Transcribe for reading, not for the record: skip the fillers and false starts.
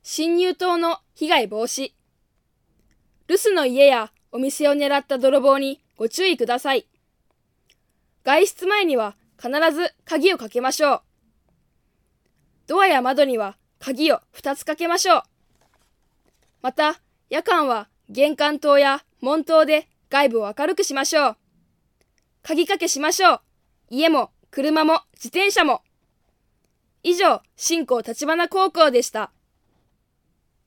侵入等の被害防止。留守の家やお店を狙った泥棒にご注意ください。外出前には必ず鍵をかけましょう。ドアや窓には鍵を2つかけましょう。また、夜間は玄関灯や門灯で外部を明るくしましょう。鍵かけしましょう。家も車も自転車も。以上、新校立花高校でした。